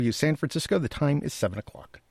San Francisco, the time is 7 o'clock.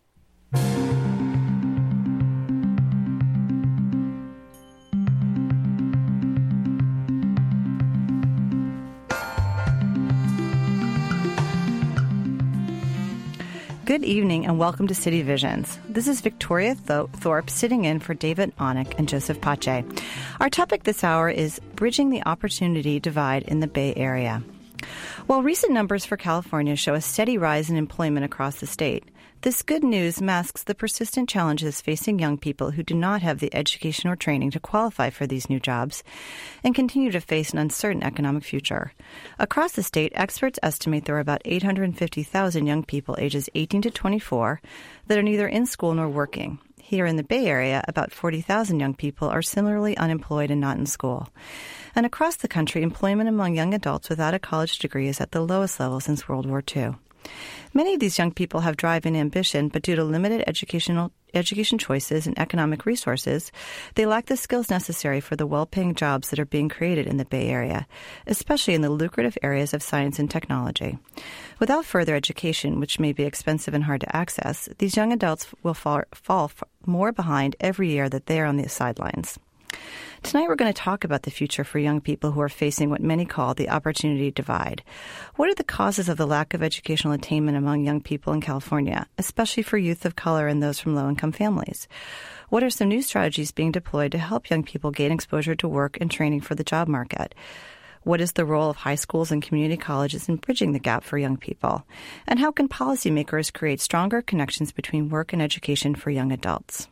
Good evening and welcome to City Visions. This is Victoria Thorpe sitting in for David Onick and Joseph Pache. Our topic this hour is Bridging the Opportunity Divide in the Bay Area. While recent numbers for California show a steady rise in employment across the state, this good news masks the persistent challenges facing young people who do not have the education or training to qualify for these new jobs and continue to face an uncertain economic future. Across the state, experts estimate there are about 850,000 young people ages 18 to 24 that are neither in school nor working. Here in the Bay Area, about 40,000 young people are similarly unemployed and not in school. And across the country, employment among young adults without a college degree is at the lowest level since World War II. Many of these young people have drive and ambition, but due to limited education choices and economic resources, they lack the skills necessary for the well-paying jobs that are being created in the Bay Area, especially in the lucrative areas of science and technology. Without further education, which may be expensive and hard to access, these young adults will fall more behind every year that they are on the sidelines. Tonight we're going to talk about the future for young people who are facing what many call the opportunity divide. What are the causes of the lack of educational attainment among young people in California, especially for youth of color and those from low-income families? What are some new strategies being deployed to help young people gain exposure to work and training for the job market? What is the role of high schools and community colleges in bridging the gap for young people? And how can policymakers create stronger connections between work and education for young adults?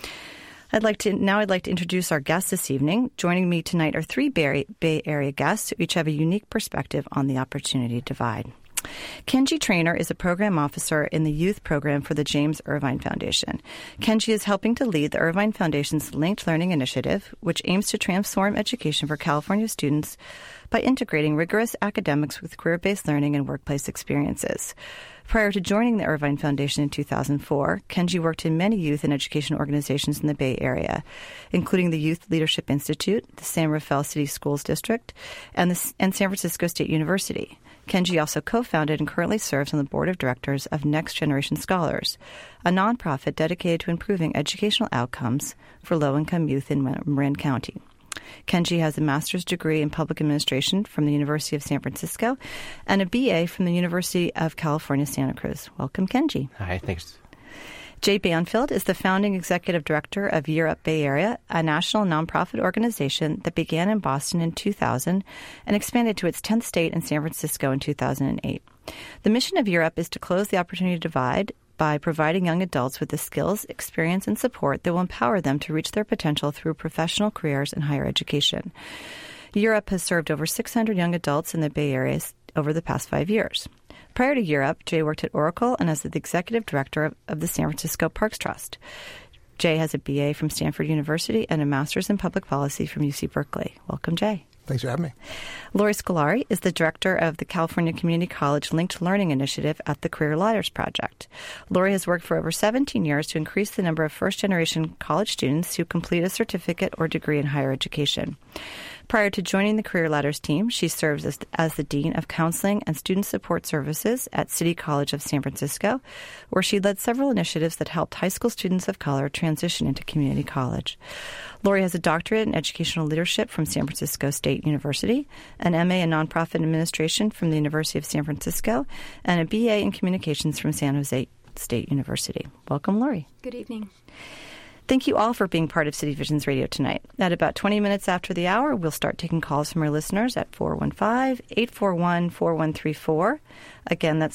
I'd like to introduce our guests this evening. Joining me tonight are three Bay Area guests who each have a unique perspective on the opportunity divide. Kenji Trainer is a program officer in the youth program for the James Irvine Foundation. Kenji is helping to lead the Irvine Foundation's Linked Learning Initiative, which aims to transform education for California students by integrating rigorous academics with career-based learning and workplace experiences. Prior to joining the Irvine Foundation in 2004, Kenji worked in many youth and education organizations in the Bay Area, including the Youth Leadership Institute, the San Rafael City Schools District, and San Francisco State University. Kenji also co-founded and currently serves on the board of directors of Next Generation Scholars, a nonprofit dedicated to improving educational outcomes for low-income youth in Marin County. Kenji has a master's degree in public administration from the University of San Francisco and a BA from the University of California, Santa Cruz. Welcome, Kenji. Hi, thanks. Jay Banfield is the founding executive director of Year Up Bay Area, a national nonprofit organization that began in Boston in 2000 and expanded to its 10th state in San Francisco in 2008. The mission of Year Up is to close the opportunity divide by providing young adults with the skills, experience, and support that will empower them to reach their potential through professional careers and higher education. Year Up has served over 600 young adults in the Bay Area over the past 5 years. Prior to Year Up, Jay worked at Oracle and as the executive director of the San Francisco Parks Trust. Jay has a BA from Stanford University and a master's in public policy from UC Berkeley. Welcome, Jay. Thanks for having me. Lori Scolari is the director of the California Community College Linked Learning Initiative at the Career Ladders Project. Lori has worked for over 17 years to increase the number of first-generation college students who complete a certificate or degree in higher education. Prior to joining the Career Ladders team, she serves as the Dean of Counseling and Student Support Services at City College of San Francisco, where she led several initiatives that helped high school students of color transition into community college. Lori has a doctorate in educational leadership from San Francisco State University, an MA in nonprofit administration from the University of San Francisco, and a BA in communications from San Jose State University. Welcome, Lori. Good evening. Thank you all for being part of City Visions Radio tonight. At about 20 minutes after the hour, we'll start taking calls from our listeners at 415-841-4134. Again, that's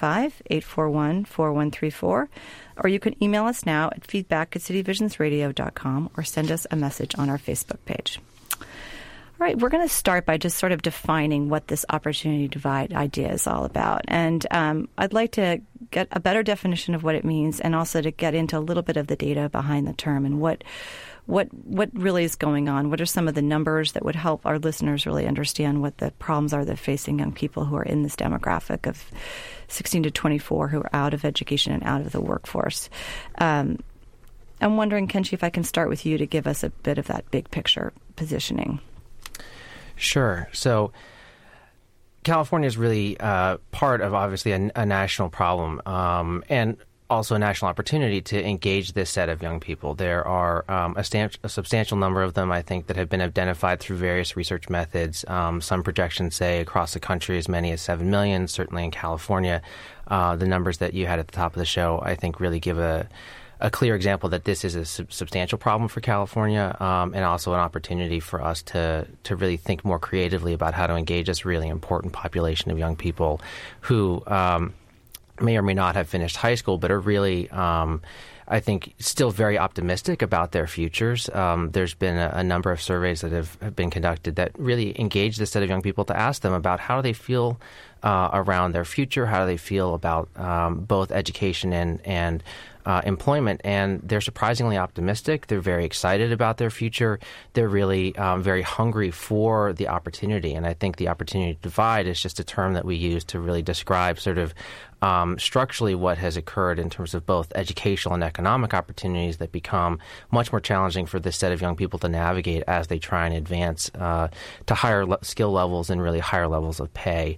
415-841-4134. Or you can email us now at feedback@cityvisionsradio.com or send us a message on our Facebook page. All right, we're going to start by just sort of defining what this opportunity divide idea is all about. And I'd like to get a better definition of what it means and also to get into a little bit of the data behind the term and what really is going on. What are some of the numbers that would help our listeners really understand what the problems are that are facing young people who are in this demographic of 16 to 24 who are out of education and out of the workforce. I'm wondering, Kenji, if I can start with you to give us a bit of that big picture positioning. Sure. So California is really part of, obviously, a national problem, and also a national opportunity to engage this set of young people. There are a substantial number of them, I think, that have been identified through various research methods. Some projections say across the country as many as 7 million, certainly in California. The numbers that you had at the top of the show, I think, really give a clear example that this is a substantial problem for California, and also an opportunity for us to really think more creatively about how to engage this really important population of young people who may or may not have finished high school, but are really, I think, still very optimistic about their futures. There's been a number of surveys that have been conducted that really engage this set of young people to ask them about how do they feel around their future, how do they feel about both education and employment, and they're surprisingly optimistic. They're very excited about their future. They're really very hungry for the opportunity, and I think the opportunity divide is just a term that we use to really describe sort of structurally what has occurred in terms of both educational and economic opportunities that become much more challenging for this set of young people to navigate as they try and advance to higher skill levels and really higher levels of pay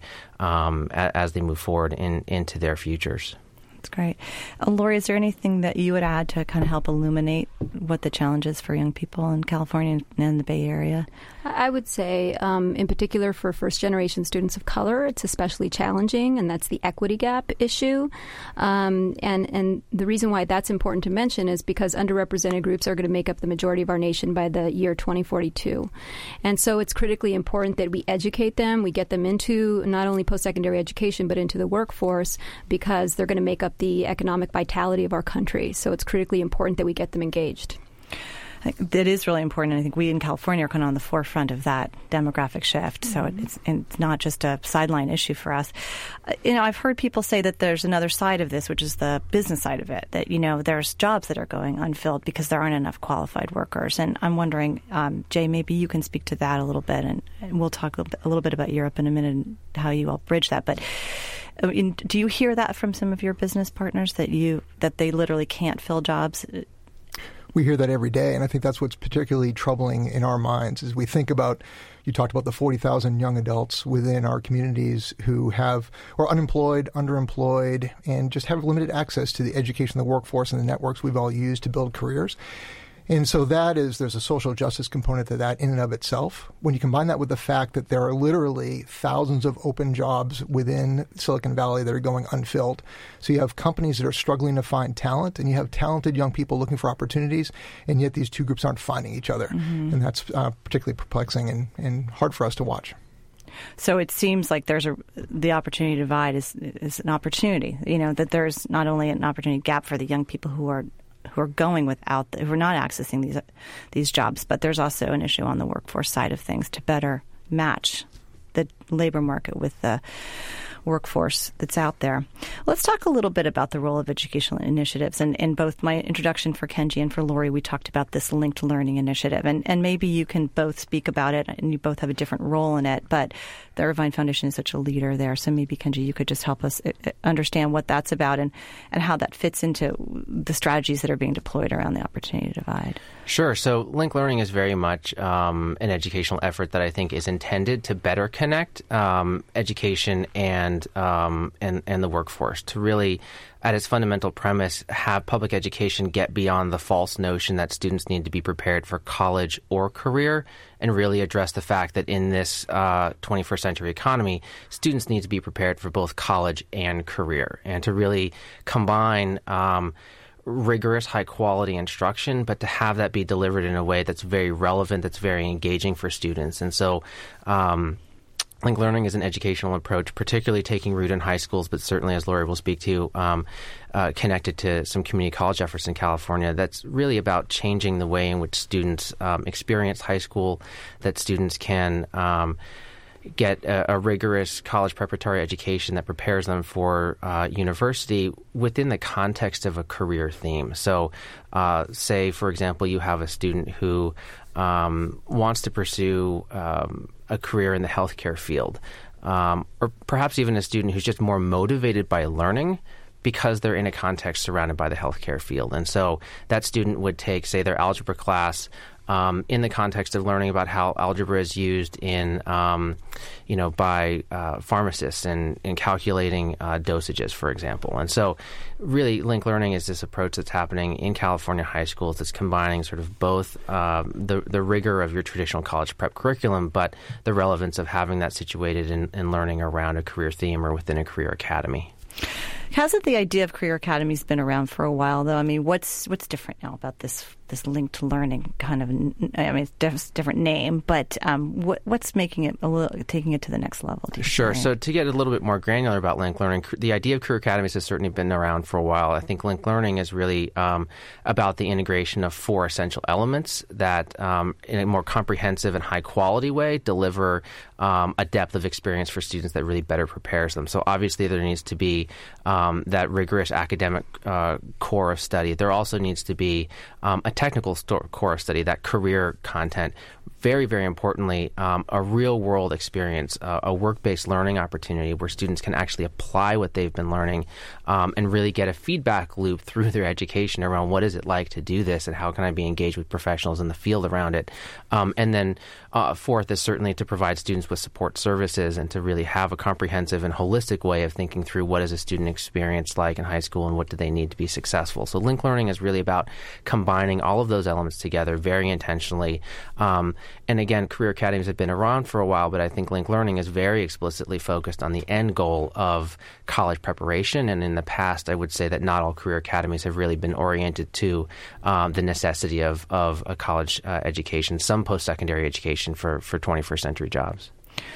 as they move forward into their futures. That's great. Lori, is there anything that you would add to kind of help illuminate what the challenge is for young people in California and the Bay Area? I would say, in particular for first-generation students of color, it's especially challenging, and that's the equity gap issue. And the reason why that's important to mention is because underrepresented groups are going to make up the majority of our nation by the year 2042. And so it's critically important that we educate them, we get them into not only post-secondary education, but into the workforce, because they're going to make up the economic vitality of our country. So it's critically important that we get them engaged. It is really important. I think we in California are kind of on the forefront of that demographic shift. So it's not just a sideline issue for us. I've heard people say that there's another side of this, which is the business side of it, that, there's jobs that are going unfilled because there aren't enough qualified workers. And I'm wondering, Jay, maybe you can speak to that a little bit, and we'll talk a little bit about Europe in a minute and how you all bridge that. But do you hear that from some of your business partners, that they literally can't fill jobs? We hear that every day, and I think that's what's particularly troubling in our minds as we think about, you talked about the 40,000 young adults within our communities who are unemployed, underemployed, and just have limited access to the education, the workforce, and the networks we've all used to build careers. And so there's a social justice component to that in and of itself. When you combine that with the fact that there are literally thousands of open jobs within Silicon Valley that are going unfilled. So you have companies that are struggling to find talent, and you have talented young people looking for opportunities, and yet these two groups aren't finding each other. Mm-hmm. And that's particularly perplexing and hard for us to watch. So it seems like the opportunity divide is an opportunity, that there's not only an opportunity gap for the young people who are going who are not accessing these jobs, but there's also an issue on the workforce side of things to better match the labor market with the workforce that's out there. Let's talk a little bit about the role of educational initiatives. And in both my introduction for Kenji and for Lori, we talked about this linked learning initiative. And maybe you can both speak about it, and you both have a different role in it, but the Irvine Foundation is such a leader there. So maybe, Kenji, you could just help us understand what that's about and how that fits into the strategies that are being deployed around the opportunity divide. Sure. So linked learning is very much an educational effort that I think is intended to better connect education and the workforce, to really, at its fundamental premise, have public education get beyond the false notion that students need to be prepared for college or career, and really address the fact that in this 21st century economy, students need to be prepared for both college and career, and to really combine rigorous, high-quality instruction, but to have that be delivered in a way that's very relevant, that's very engaging for students. And so linked learning is an educational approach, particularly taking root in high schools, but certainly, as Lori will speak to, connected to some community college efforts in California. That's really about changing the way in which students experience high school, that students can get a rigorous college preparatory education that prepares them for university within the context of a career theme. So say, for example, you have a student who wants to pursue a career in the healthcare field, or perhaps even a student who's just more motivated by learning because they're in a context surrounded by the healthcare field. And so that student would take, say, their algebra class in the context of learning about how algebra is used in, by pharmacists in calculating dosages, for example. And so really linked learning is this approach that's happening in California high schools that's combining sort of both the rigor of your traditional college prep curriculum, but the relevance of having that situated in learning around a career theme or within a career academy. Hasn't the idea of career academies been around for a while, though? I mean, what's different now about this linked learning kind of? I mean, it's a different name, but what's making it taking it to the next level? Sure. So to get a little bit more granular about linked learning, the idea of career academies has certainly been around for a while. I think linked learning is really about the integration of 4 essential elements that, in a more comprehensive and high quality way, deliver a depth of experience for students that really better prepares them. So obviously there needs to be that rigorous academic core of study. There also needs to be a technical core of study, that career content. Very, very importantly, a real-world experience, a work-based learning opportunity where students can actually apply what they've been learning and really get a feedback loop through their education around what is it like to do this and how can I be engaged with professionals in the field around it. And then fourth is certainly to provide students with support services and to really have a comprehensive and holistic way of thinking through what is a student experience like in high school and what do they need to be successful. So linked learning is really about combining all of those elements together very intentionally. And again, career academies have been around for a while, but I think linked learning is very explicitly focused on the end goal of college preparation. And in the past, I would say that not all career academies have really been oriented to the necessity of a college education, some post-secondary education for 21st century jobs.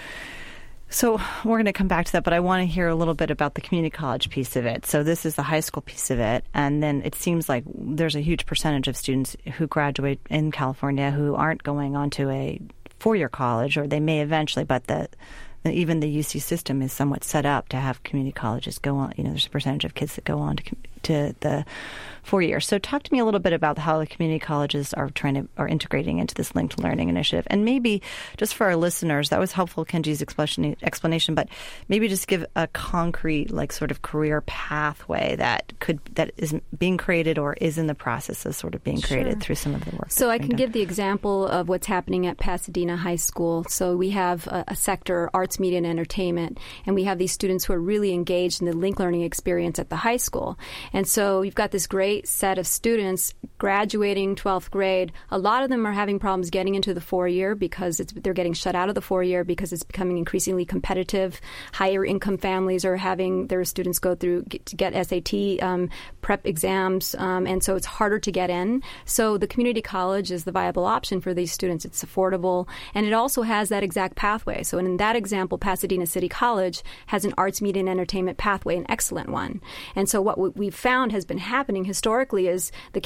So we're going to come back to that, but I want to hear a little bit about the community college piece of it. So this is the high school piece of it, and then it seems like there's a huge percentage of students who graduate in California who aren't going on to a 4-year college, or they may eventually, but even the UC system is somewhat set up to have community colleges go on. There's a percentage of kids that go on to the 4 years. So talk to me a little bit about how the community colleges are integrating into this linked learning initiative. And maybe just for our listeners, that was helpful, Kenji's explanation, but maybe just give a concrete sort of career pathway that is being created or is in the process of sort of being created through some of the work. So I can give the example of what's happening at Pasadena High School. So we have a sector, arts, media, and entertainment, and we have these students who are really engaged in the linked learning experience at the high school. And so you've got this great set of students graduating 12th grade. A lot of them are having problems getting into the 4-year because they're getting shut out of the 4-year because it's becoming increasingly competitive. Higher income families are having their students go through to get SAT prep exams, and so it's harder to get in. So the community college is the viable option for these students. It's affordable, and it also has that exact pathway. So in that example, Pasadena City College has an arts, media, and entertainment pathway, an excellent one. And so what we've found has been happening historically is the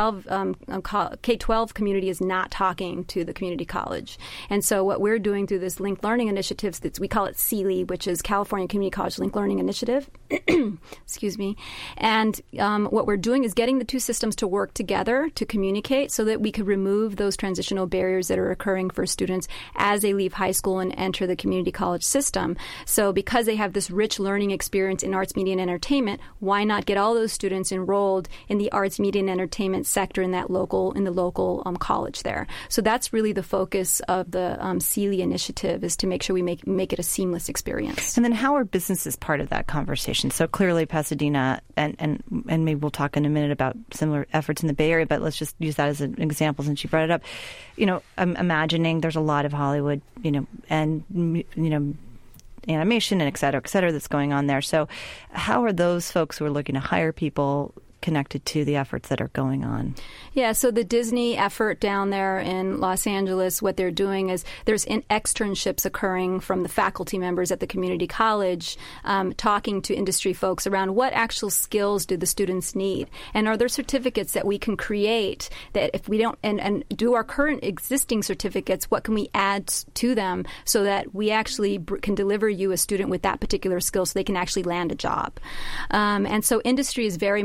K-12 community is not talking to the community college. And so what we're doing through this linked learning initiative, we call it CLE, which is California Community College Linked Learning Initiative. Excuse me. And what we're doing is getting the two systems to work together to communicate so that we could remove those transitional barriers that are occurring for students as they leave high school and enter the community college system. So because they have this rich learning experience in arts, media, and entertainment, why not get all those students enrolled in the arts, media, and entertainment sector in the local college there? So that's really the focus of the CLE initiative, is to make sure we make it a seamless experience. And then how are businesses part of that conversation? So clearly Pasadena, and maybe we'll talk in a minute about similar efforts in the Bay Area, but let's just use that as an example since you brought it up. I'm imagining there's a lot of Hollywood, and animation and et cetera, that's going on there. So how are those folks who are looking to hire people connected to the efforts that are going on? Yeah, so the Disney effort down there in Los Angeles, what they're doing is there's externships occurring from the faculty members at the community college, talking to industry folks around what actual skills do the students need, and are there certificates that we can create that if we don't, and do our current existing certificates, what can we add to them so that we actually can deliver you a student with that particular skill so they can actually land a job. And so industry is very much engaged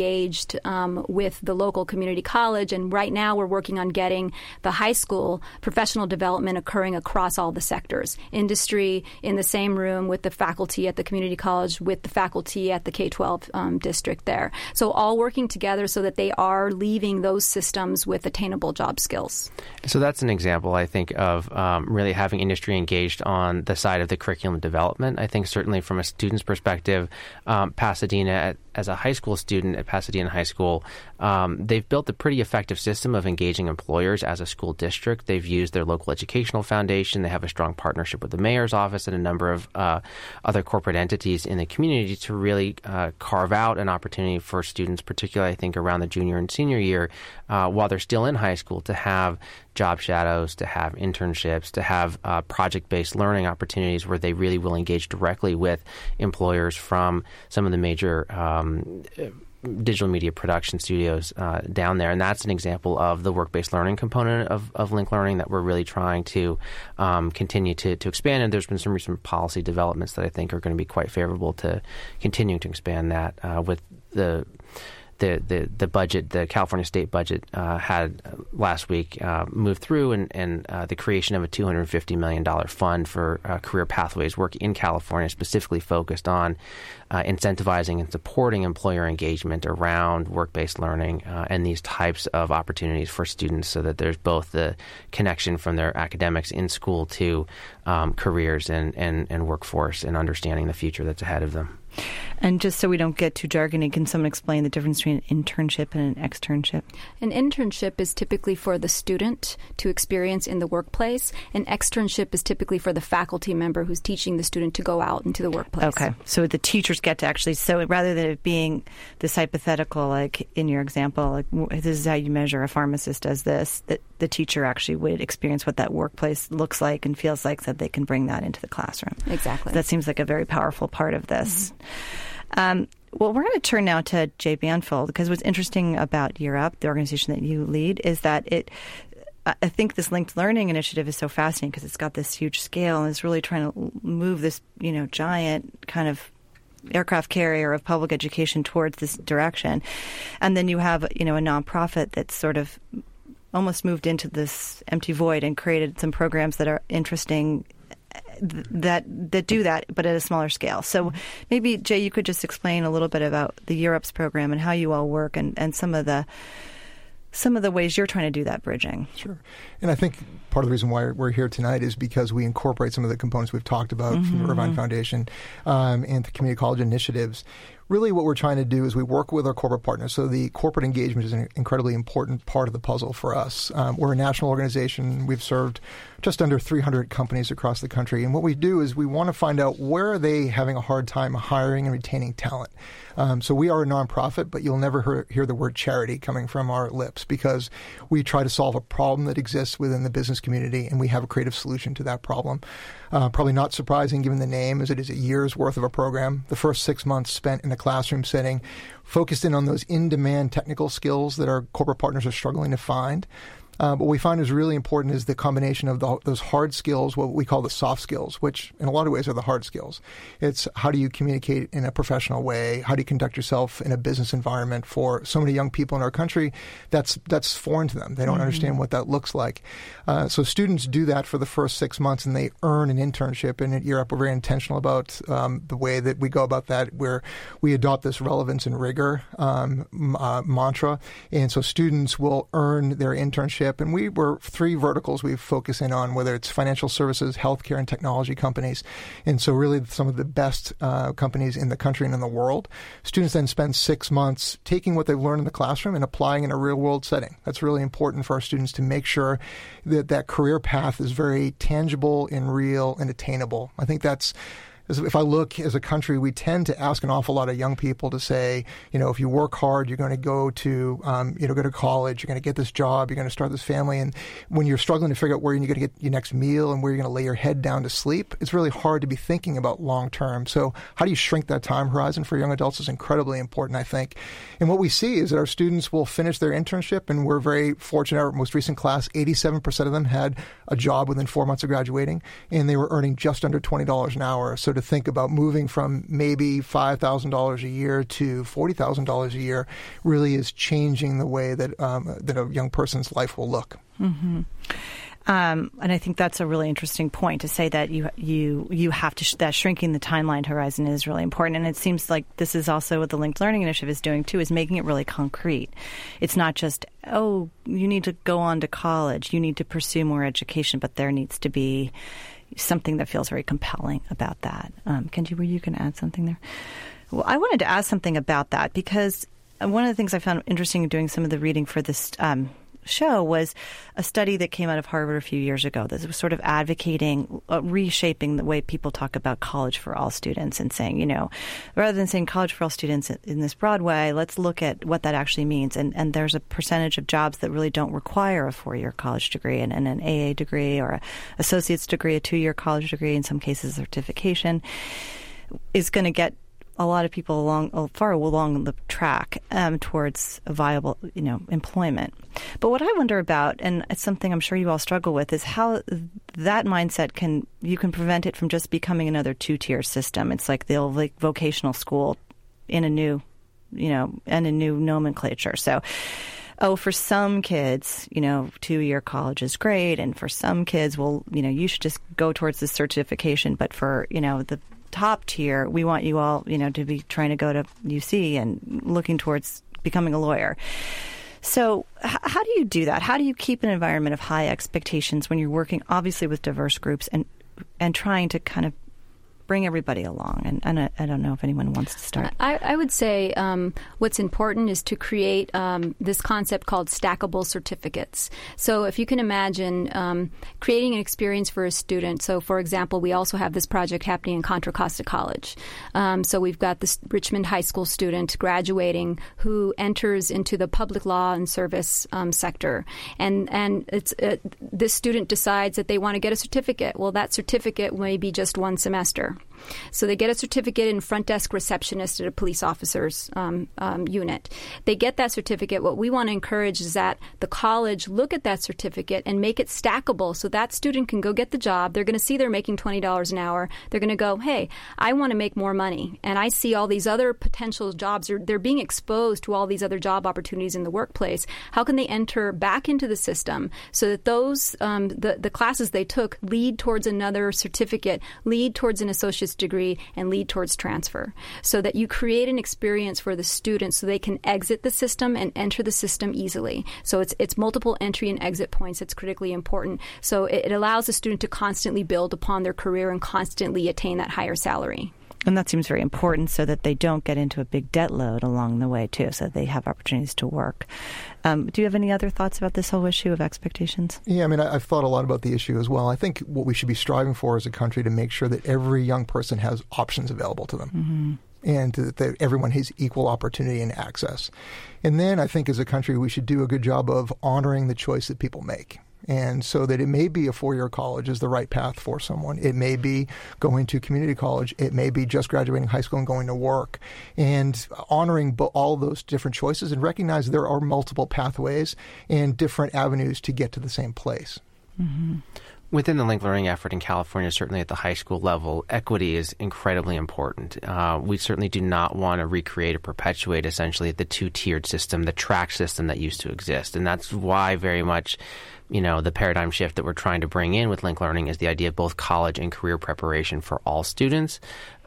engaged with the local community college. And right now we're working on getting the high school professional development occurring across all the sectors. Industry in the same room with the faculty at the community college, with the faculty at the K-12 district there. So all working together so that they are leaving those systems with attainable job skills. So that's an example, I think, of really having industry engaged on the side of the curriculum development. I think certainly from a student's perspective, Pasadena, as a high school student at Pasadena High School, they've built a pretty effective system of engaging employers as a school district. They've used their local educational foundation. They have a strong partnership with the mayor's office and a number of other corporate entities in the community to really carve out an opportunity for students, particularly I think around the junior and senior year, while they're still in high school, to have job shadows, to have internships, to have project-based learning opportunities where they really will engage directly with employers from some of the major digital media production studios down there. And that's an example of the work-based learning component of Link Learning that we're really trying to continue to expand. And there's been some recent policy developments that I think are going to be quite favorable to continuing to expand that with the budget, the California state budget had last week moved through and the creation of a $250 million fund for career pathways work in California, specifically focused on incentivizing and supporting employer engagement around work-based learning and these types of opportunities for students, so that there's both the connection from their academics in school to careers and workforce and understanding the future that's ahead of them. And just so we don't get too jargony, can someone explain the difference between an internship and an externship? An internship is typically for the student to experience in the workplace. An externship is typically for the faculty member who's teaching the student to go out into the workplace. Okay. So the teachers get to actually, so rather than it being this hypothetical, like in your example, like this is how you measure a pharmacist does this, that the teacher actually would experience what that workplace looks like and feels like, so that they can bring that into the classroom. Exactly. That seems like a very powerful part of this. Mm-hmm. Well, we're going to turn now to Jay Banfield, because what's interesting about Year Up, the organization that you lead, is that I think this linked learning initiative is so fascinating because it's got this huge scale and it's really trying to move this, giant kind of aircraft carrier of public education towards this direction. And then you have, a nonprofit that's sort of almost moved into this empty void and created some programs that are interesting that do that, but at a smaller scale. So maybe, Jay, you could just explain a little bit about the Year Up's program and how you all work and some of the ways you're trying to do that bridging. Sure. And I think part of the reason why we're here tonight is because we incorporate some of the components we've talked about from the Irvine Foundation and the community college initiatives. Really what we're trying to do is we work with our corporate partners. So the corporate engagement is an incredibly important part of the puzzle for us. We're a national organization. We've served just under 300 companies across the country. And what we do is we want to find out where are they having a hard time hiring and retaining talent. So we are a nonprofit, but you'll never hear the word charity coming from our lips, because we try to solve a problem that exists within the business community, and we have a creative solution to that problem. Probably not surprising given the name, as it is a year's worth of a program. The first 6 months spent in a classroom setting, focused in on those in-demand technical skills that our corporate partners are struggling to find. What we find is really important is the combination of those hard skills, what we call the soft skills, which in a lot of ways are the hard skills. It's how do you communicate in a professional way? How do you conduct yourself in a business environment? For so many young people in our country, that's foreign to them. They don't understand what that looks like. So students do that for the first 6 months, and they earn an internship. And at Year Up, we're very intentional about the way that we go about that, where we adopt this relevance and rigor mantra. And so students will earn their internship. And we were 3 verticals we focus in on, whether it's financial services, healthcare, and technology companies. And so really some of the best companies in the country and in the world. Students then spend 6 months taking what they've learned in the classroom and applying in a real-world setting. That's really important for our students to make sure that that career path is very tangible and real and attainable. I think that's, if I look as a country, we tend to ask an awful lot of young people to say, if you work hard, you're going to go to, go to college, you're going to get this job, you're going to start this family. And when you're struggling to figure out where you're going to get your next meal and where you're going to lay your head down to sleep, it's really hard to be thinking about long term. So how do you shrink that time horizon for young adults is incredibly important, I think. And what we see is that our students will finish their internship, and we're very fortunate. Our most recent class, 87% of them had a job within 4 months of graduating, and they were earning just under $20 an hour. So to think about moving from maybe $5,000 a year to $40,000 a year really is changing the way that that a young person's life will look. Mm-hmm. And I think that's a really interesting point to say that you have to that shrinking the timeline horizon is really important. And it seems like this is also what the Linked Learning Initiative is doing too, is making it really concrete. It's not just, oh, you need to go on to college, you need to pursue more education, but there needs to be something that feels very compelling about that. Kenji, were you going to add something there? Well, I wanted to ask something about that because one of the things I found interesting in doing some of the reading for this show was a study that came out of Harvard a few years ago that was sort of advocating, reshaping the way people talk about college for all students and saying, rather than saying college for all students in this broad way, let's look at what that actually means. And there's a percentage of jobs that really don't require a 4-year college degree and an AA degree or an associate's degree, a 2-year college degree, in some cases a certification, is going to get a lot of people far along the track towards a viable, employment. But what I wonder about, and it's something I'm sure you all struggle with, is how that mindset you can prevent it from just becoming another 2-tier system. It's like the old vocational school in a new, and a new nomenclature. So, for some kids, 2-year college is great, and for some kids, well, you should just go towards this certification. But for, the top tier, we want you all, to be trying to go to UC and looking towards becoming a lawyer. So how do you do that? How do you keep an environment of high expectations when you're working, obviously, with diverse groups and trying to kind of bring everybody along? And I don't know if anyone wants to start. I would say what's important is to create this concept called stackable certificates. So if you can imagine creating an experience for a student. So, for example, we also have this project happening in Contra Costa College. So we've got this Richmond High School student graduating who enters into the public law and service sector. And this student decides that they want to get a certificate. Well, that certificate may be just one semester. So they get a certificate in front desk receptionist at a police officer's unit. They get that certificate. What we want to encourage is that the college look at that certificate and make it stackable so that student can go get the job. They're going to see they're making $20 an hour. They're going to go, hey, I want to make more money. And I see all these other potential jobs. They're being exposed to all these other job opportunities in the workplace. How can they enter back into the system so that those the classes they took lead towards another certificate, lead towards an associate's degree, and lead towards transfer, so that you create an experience for the students so they can exit the system and enter the system easily. So it's multiple entry and exit points. It's critically important. So it allows the student to constantly build upon their career and constantly attain that higher salary. And that seems very important so that they don't get into a big debt load along the way, too, so that they have opportunities to work. Do you have any other thoughts about this whole issue of expectations? Yeah, I've thought a lot about the issue as well. I think what we should be striving for as a country to make sure that every young person has options available to them. Mm-hmm. And that everyone has equal opportunity and access. And then I think as a country we should do a good job of honoring the choice that people make. And so that it may be a 4-year college is the right path for someone. It may be going to community college. It may be just graduating high school and going to work. And honoring all those different choices and recognize there are multiple pathways and different avenues to get to the same place. Mm-hmm. Within the linked learning effort in California, certainly at the high school level, equity is incredibly important. We certainly do not want to recreate or perpetuate essentially the 2-tiered system, the track system that used to exist. And that's why very much the paradigm shift that we're trying to bring in with linked learning is the idea of both college and career preparation for all students.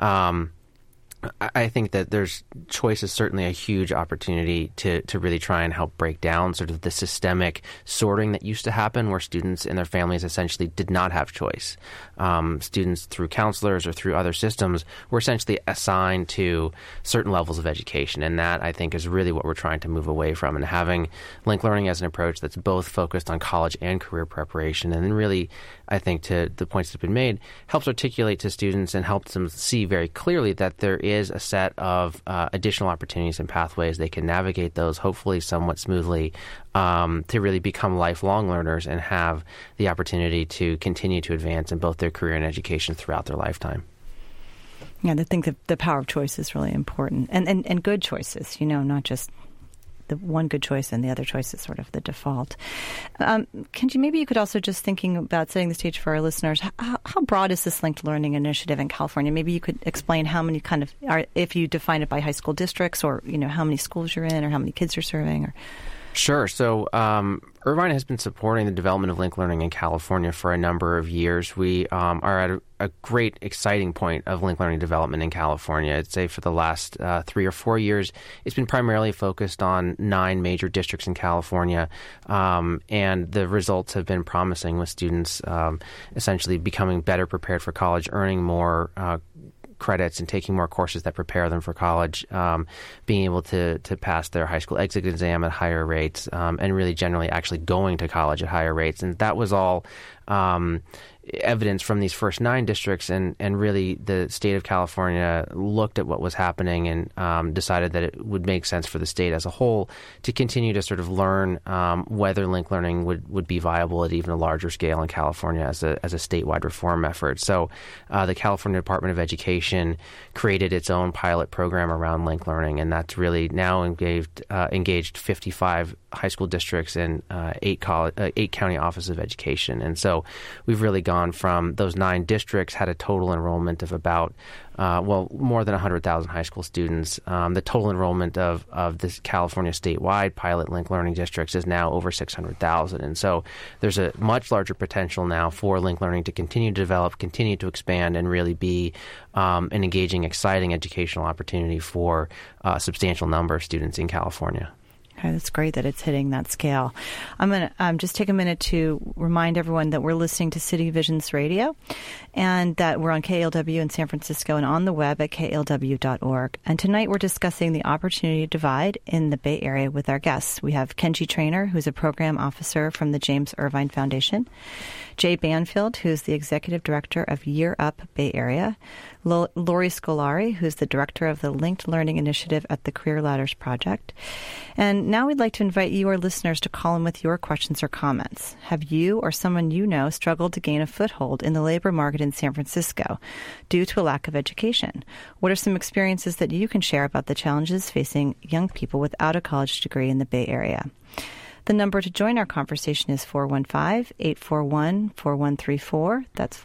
I think that choice is certainly a huge opportunity to really try and help break down sort of the systemic sorting that used to happen where students and their families essentially did not have choice. Students through counselors or through other systems were essentially assigned to certain levels of education. And that, I think, is really what we're trying to move away from. And having linked learning as an approach that's both focused on college and career preparation, and then really, I think, to the points that have been made, helps articulate to students and helps them see very clearly that there is a set of additional opportunities and pathways. They can navigate those hopefully somewhat smoothly to really become lifelong learners and have the opportunity to continue to advance in both their career and education throughout their lifetime. Yeah, I think the power of choice is really important, and good choices, not just the one good choice and the other choice is sort of the default. Kenji, maybe you could also, just thinking about setting the stage for our listeners, how broad is this linked learning initiative in California? Maybe you could explain how many kind of are, if you define it by high school districts, or how many schools you're in, or how many kids you're serving, or. Sure. So Irvine has been supporting the development of linked learning in California for a number of years. We are at a great, exciting point of linked learning development in California. I'd say for the last 3 or 4 years, it's been primarily focused on 9 major districts in California, and the results have been promising, with students essentially becoming better prepared for college, earning more credits and taking more courses that prepare them for college, being able to pass their high school exit exam at higher rates, and really generally actually going to college at higher rates. And that was all evidence from these first 9 districts, and really the state of California looked at what was happening and decided that it would make sense for the state as a whole to continue to sort of learn whether linked learning would be viable at even a larger scale in California as a statewide reform effort. So the California Department of Education created its own pilot program around linked learning, and that's really now engaged 55 high school districts and 8 county offices of education. And so we've really gone from those 9 districts, had a total enrollment of about, more than 100,000 high school students. The total enrollment of this California statewide pilot linked learning districts is now over 600,000. And so there's a much larger potential now for linked learning to continue to develop, continue to expand, and really be an engaging, exciting educational opportunity for a substantial number of students in California. Okay, that's great that it's hitting that scale. I'm going to just take a minute to remind everyone that we're listening to City Visions Radio, and that we're on KALW in San Francisco and on the web at KALW.org. And tonight we're discussing the opportunity divide in the Bay Area with our guests. We have Kenji Trainor, who's a program officer from the James Irvine Foundation, Jay Banfield, who's the executive director of Year Up Bay Area, Lori Scolari, who's the director of the Linked Learning Initiative at the Career Ladders Project. And now we'd like to invite you, our listeners, to call in with your questions or comments. Have you or someone you know struggled to gain a foothold in the labor market in San Francisco due to a lack of education? What are some experiences that you can share about the challenges facing young people without a college degree in the Bay Area? The number to join our conversation is 415-841-4134. That's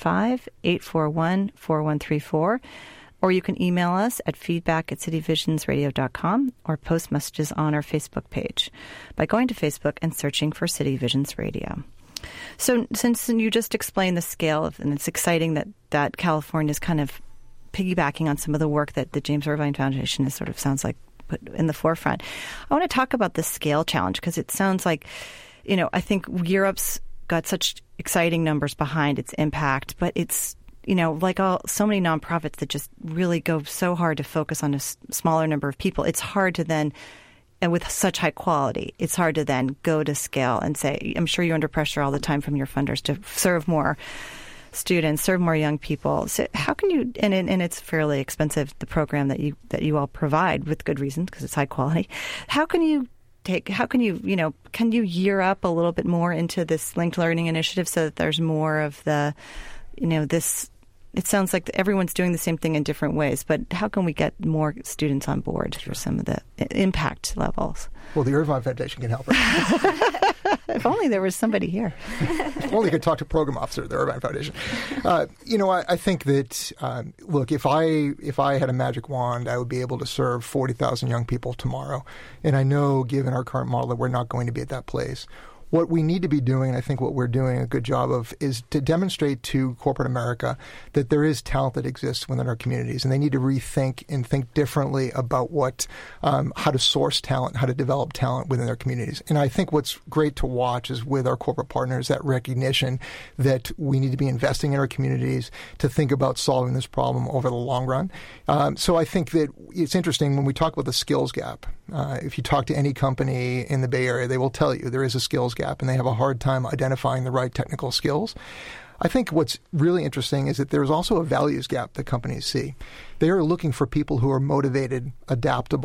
415-841-4134. Or you can email us at feedback@cityvisionsradio.com or post messages on our Facebook page by going to Facebook and searching for City Visions Radio. So since you just explained the scale of, and it's exciting that California is kind of piggybacking on some of the work that the James Irvine Foundation is sort of sounds like put in the forefront. I want to talk about the scale challenge, because it sounds like, I think Year Up's got such exciting numbers behind its impact, but it's, like so many nonprofits that just really go so hard to focus on a smaller number of people, it's hard to then, and with such high quality, it's hard to then go to scale and say, I'm sure you're under pressure all the time from your funders to serve more students, serve more young people. So how can you, and it's fairly expensive, the program that you all provide, with good reason, because it's high quality. Can you year up a little bit more into this linked learning initiative so that there's more of the, this, it sounds like everyone's doing the same thing in different ways, but how can we get more students on board for some of the impact levels? Well, the Irvine Foundation can help. If only there was somebody here. If only could talk to program officer of the Irvine Foundation. I think that, look, if I had a magic wand, I would be able to serve 40,000 young people tomorrow. And I know, given our current model, that we're not going to be at that place. What we need to be doing, and I think what we're doing a good job of, is to demonstrate to corporate America that there is talent that exists within our communities, and they need to rethink and think differently about how to source talent, how to develop talent within their communities. And I think what's great to watch is with our corporate partners, that recognition that we need to be investing in our communities to think about solving this problem over the long run. So I think that it's interesting when we talk about the skills gap. If you talk to any company in the Bay Area, they will tell you there is a skills gap, and they have a hard time identifying the right technical skills. I think what's really interesting is that there's also a values gap that companies see. They are looking for people who are motivated, adaptable,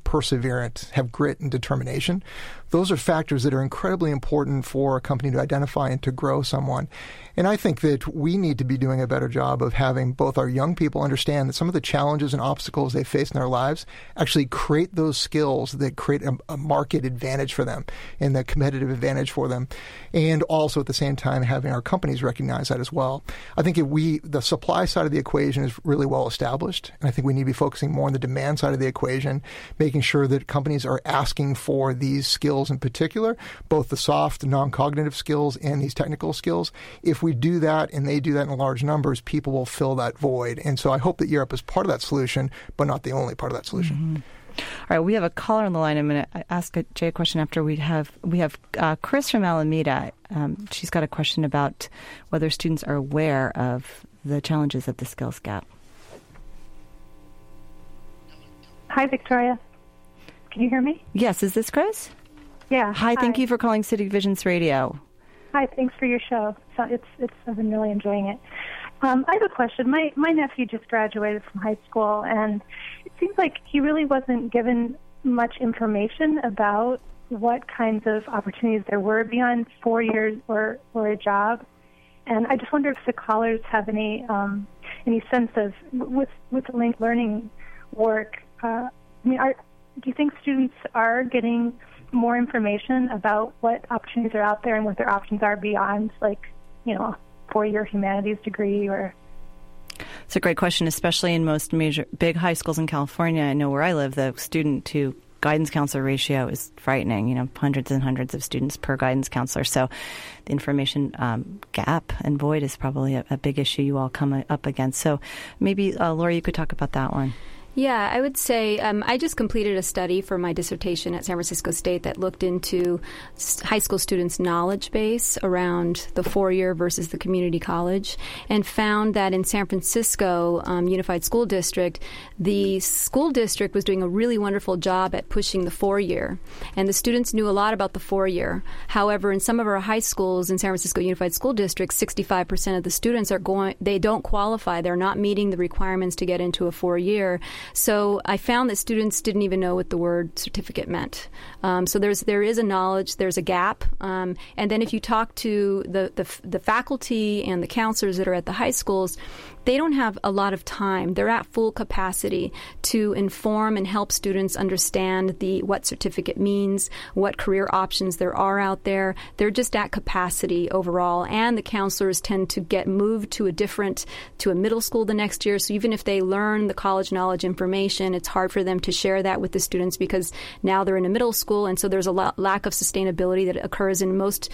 perseverant, have grit and determination. Those are factors that are incredibly important for a company to identify and to grow someone. And I think that we need to be doing a better job of having both our young people understand that some of the challenges and obstacles they face in their lives actually create those skills that create a market advantage for them and the competitive advantage for them. And also at the same time having our companies recognize that as well. I think the supply side of the equation is really well established. And I think we need to be focusing more on the demand side of the equation, making sure that companies are asking for these skills in particular, both the soft, non-cognitive skills and these technical skills. If we do that and they do that in large numbers, people will fill that void. And so I hope that Year Up is part of that solution, but not the only part of that solution. Mm-hmm. All right, we have a caller on the line. I'm going to ask Jay a question after we have Chris from Alameda. She's got a question about whether students are aware of the challenges of the skills gap. Hi, Victoria. Can you hear me? Yes, is this Chris? Yeah. Hi, thank you for calling City Visions Radio. Hi, thanks for your show. So I've been really enjoying it. I have a question. My nephew just graduated from high school, and it seems like he really wasn't given much information about what kinds of opportunities there were beyond 4 years or a job. And I just wonder if the callers have any sense of, with the linked learning work, do you think students are getting more information about what opportunities are out there and what their options are beyond, a 4-year humanities degree? Or it's a great question, especially in most big high schools in California. I know where I live, the student to guidance counselor ratio is frightening, hundreds and hundreds of students per guidance counselor. So the information gap and void is probably a big issue you all come up against. So maybe, Laura, you could talk about that one. Yeah, I would say I just completed a study for my dissertation at San Francisco State that looked into high school students' knowledge base around the 4-year versus the community college, and found that in San Francisco Unified School District, the school district was doing a really wonderful job at pushing the 4-year, and the students knew a lot about the 4-year. However, in some of our high schools in San Francisco Unified School District, 65% of the students they don't qualify. They're not meeting the requirements to get into a 4-year. So I found that students didn't even know what the word certificate meant. So there is a knowledge, there's a gap. And then if you talk to the faculty and the counselors that are at the high schools, they don't have a lot of time. They're at full capacity to inform and help students understand what certificate means, what career options there are out there. They're just at capacity overall. And the counselors tend to get moved to a middle school the next year. So even if they learn the college knowledge information, it's hard for them to share that with the students because now they're in a middle school. And so there's a lack of sustainability that occurs in most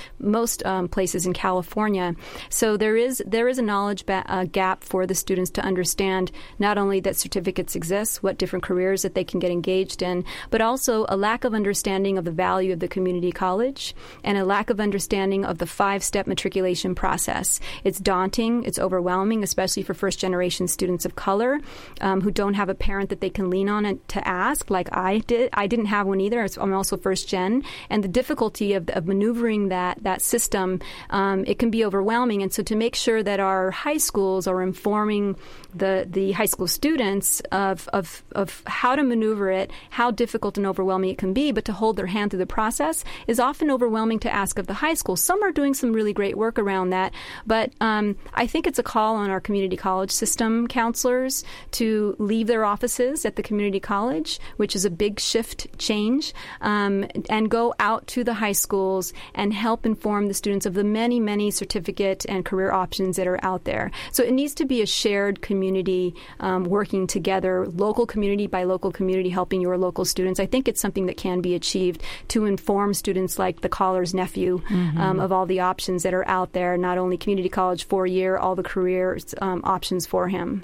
places in California. So there is a knowledge gap for the students to understand not only that certificates exist, what different careers that they can get engaged in, but also a lack of understanding of the value of the community college and a lack of understanding of the 5-step matriculation process. It's daunting, it's overwhelming, especially for first-generation students of color who don't have a parent that they can lean on and to ask, like I did. I didn't have one either. I'm also first-gen, and the difficulty of maneuvering that system, it can be overwhelming. And so to make sure that our high schools are informing the high school students of how to maneuver it, how difficult and overwhelming it can be, but to hold their hand through the process is often overwhelming to ask of the high school. Some are doing some really great work around that, but I think it's a call on our community college system counselors to leave their offices at the community college, which is a big shift change, and go out to the high schools and help inform the students of the many, many certificate and career options that are out there. So it needs to be a shared community working together, local community by local community, helping your local students. I think it's something that can be achieved to inform students like the caller's nephew of all the options that are out there, not only community college 4-year, all the career options for him.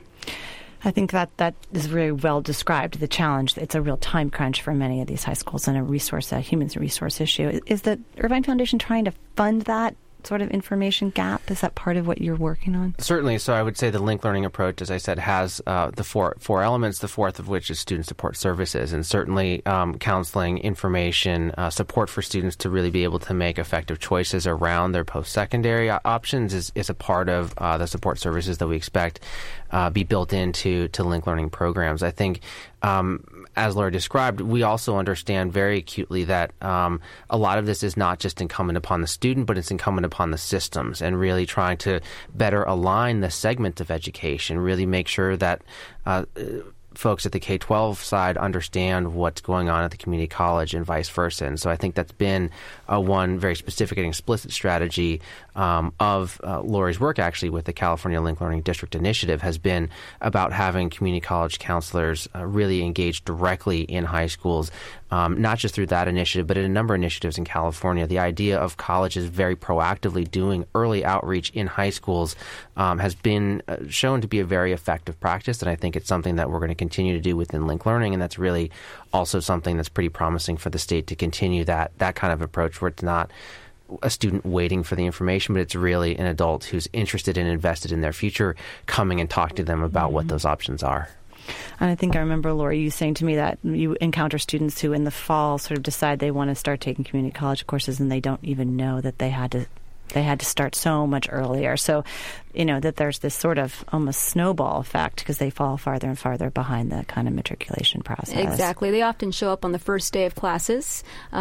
I think that is very well described, the challenge. It's a real time crunch for many of these high schools and a human resource issue. Is the Irvine Foundation trying to fund that sort of information gap? Is that part of what you're working on? Certainly. So I would say the linked learning approach, as I said, has the four elements, the fourth of which is student support services. And certainly counseling, information, support for students to really be able to make effective choices around their post-secondary options is a part of the support services that we expect be built into linked learning programs. I think as Laura described, we also understand very acutely that a lot of this is not just incumbent upon the student, but it's incumbent upon the systems, and really trying to better align the segment of education, really make sure that folks at the K-12 side understand what's going on at the community college and vice versa. And so I think that's been one very specific and explicit strategy of Lori's work, actually, with the California Linked Learning District Initiative, has been about having community college counselors really engage directly in high schools, not just through that initiative, but in a number of initiatives in California. The idea of colleges very proactively doing early outreach in high schools has been shown to be a very effective practice, and I think it's something that we're going to continue to do within Linked Learning, and that's really also something that's pretty promising for the state to continue that kind of approach, where it's not a student waiting for the information, but it's really an adult who's interested and invested in their future coming and talking to them about what those options are. And I think I remember, Lori, you saying to me that you encounter students who in the fall sort of decide they want to start taking community college courses and they don't even know that they had to start so much earlier. So, that there's this sort of almost snowball effect because they fall farther and farther behind the kind of matriculation process. Exactly. They often show up on the first day of classes.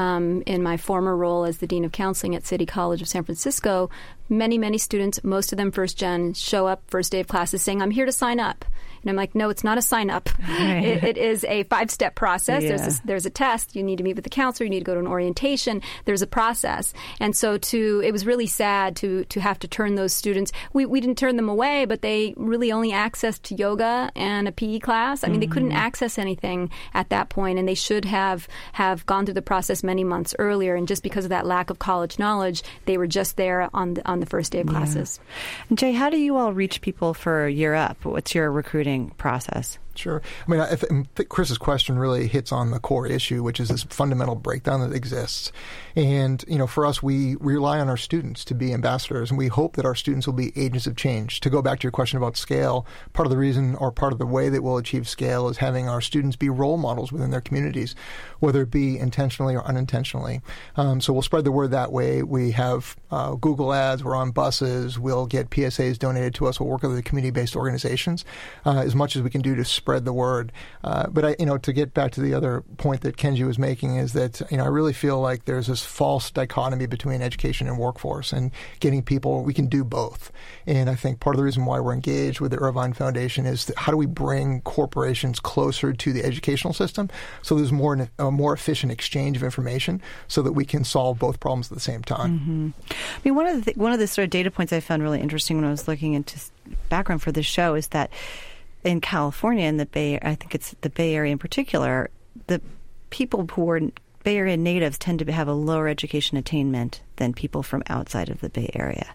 In my former role as the Dean of Counseling at City College of San Francisco, many students, most of them first gen, show up first day of classes saying, "I'm here to sign up." And I'm like, no, it's not a sign up. Right. It is a 5-step process. Yeah. There's a test. You need to meet with the counselor. You need to go to an orientation. There's a process. And so it was really sad to have to turn those students. We didn't turn them away, but they really only accessed yoga and a PE class. I mean, they couldn't access anything at that point, and they should have gone through the process many months earlier. And just because of that lack of college knowledge, they were just there on the first day of classes. And Jay, how do you all reach people for Year Up? What's your recruiting process? Sure. I mean, I think Chris's question really hits on the core issue, which is this fundamental breakdown that exists. And, for us, we rely on our students to be ambassadors, and we hope that our students will be agents of change. To go back to your question about scale, part of the reason or part of the way that we'll achieve scale is having our students be role models within their communities, whether it be intentionally or unintentionally. So we'll spread the word that way. We have Google ads. We're on buses. We'll get PSAs donated to us. We'll work with the community-based organizations as much as we can do to spread the word. But to get back to the other point that Kenji was making is that, I really feel like there's this false dichotomy between education and workforce, and getting people, we can do both. And I think part of the reason why we're engaged with the Irvine Foundation is how do we bring corporations closer to the educational system so there's a more efficient exchange of information so that we can solve both problems at the same time. Mm-hmm. I mean, one of the sort of data points I found really interesting when I was looking into background for this show is that in California, in the Bay, I think it's the Bay Area in particular, the people who are Bay Area natives tend to have a lower education attainment than people from outside of the Bay Area.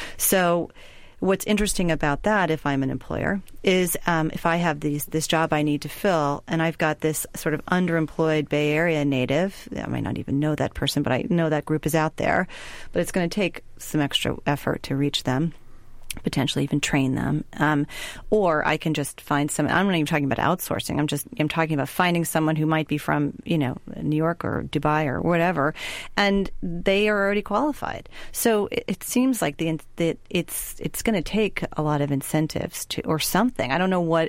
So what's interesting about that, if I'm an employer, is if I have this job I need to fill, and I've got this sort of underemployed Bay Area native, I might not even know that person, but I know that group is out there, but it's going to take some extra effort to reach them, potentially even train them. Or I can just find some, I'm not even talking about outsourcing. I'm talking about finding someone who might be from, New York or Dubai or whatever, and they are already qualified. So it seems like it's going to take a lot of incentives or something. I don't know what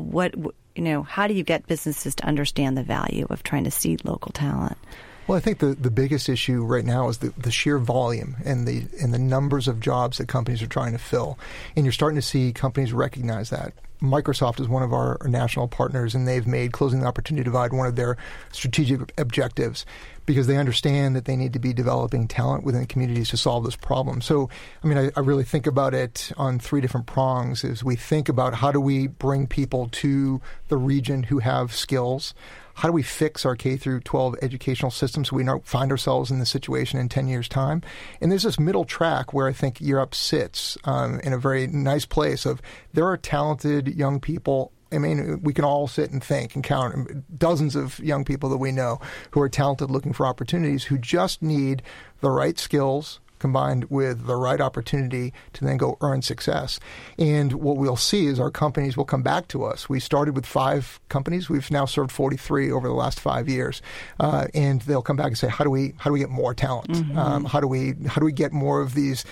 how do you get businesses to understand the value of trying to seed local talent? Well, I think the biggest issue right now is the sheer volume and the numbers of jobs that companies are trying to fill. And you're starting to see companies recognize that. Microsoft is one of our national partners, and they've made Closing the Opportunity Divide one of their strategic objectives because they understand that they need to be developing talent within communities to solve this problem. So, I really think about it on 3 different prongs as we think about how do we bring people to the region who have skills. How do we fix our K through 12 educational system so we don't find ourselves in this situation in 10 years' time? And there's this middle track where I think Year Up sits in a very nice place of there are talented young people. We can all sit and think and count dozens of young people that we know who are talented looking for opportunities who just need the right skills combined with the right opportunity to then go earn success. And what we'll see is our companies will come back to us. We started with 5 companies. We've now served 43 over the last 5 years. And they'll come back and say, how do we get more talent? Mm-hmm. How do we get more of these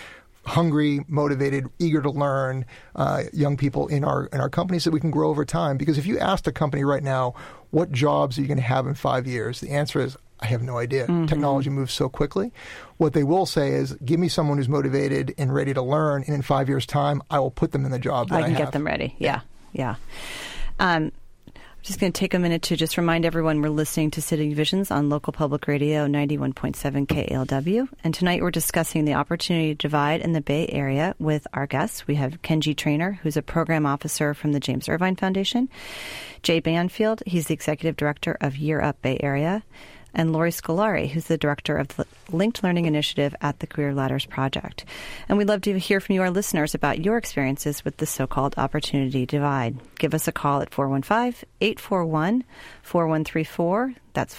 hungry, motivated, eager to learn young people in our companies that we can grow over time. Because if you asked a company right now, what jobs are you going to have in 5 years? The answer is, I have no idea. Mm-hmm. Technology moves so quickly. What they will say is, give me someone who's motivated and ready to learn, and in 5 years' time, I will put them in the job that I can have. Get them ready. Yeah. I'm just going to take a minute to just remind everyone we're listening to City Visions on local public radio 91.7 KALW. And tonight we're discussing the opportunity to divide in the Bay Area with our guests. We have Kenji Trainer, who's a program officer from the James Irvine Foundation. Jay Banfield, he's the executive director of Year Up Bay Area. And Lori Scolari, who's the director of the Linked Learning Initiative at the Career Ladders Project. And we'd love to hear from you, our listeners, about your experiences with the so-called opportunity divide. Give us a call at 415-841-4134. That's